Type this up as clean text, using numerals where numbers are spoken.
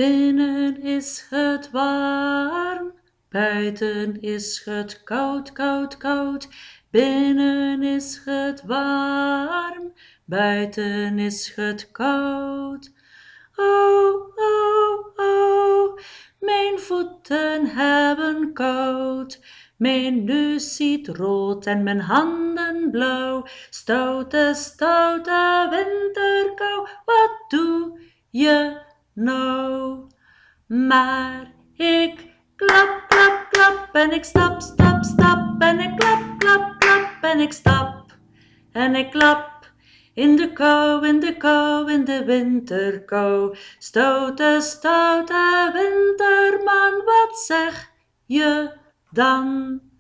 Binnen is het warm, buiten is het koud, koud, koud. Binnen is het warm, buiten is het koud. Oh, oh, oh, mijn voeten hebben koud. Mijn neus ziet rood en mijn handen blauw. Stoute, stoute winterkou, wat doe je nou? Maar ik klap, klap, klap en ik stap, stap, stap en ik klap, klap, klap en ik stap en ik klap. In de kou, in de kou, in de winterkou. Stoute, stoute winterman, wat zeg je dan?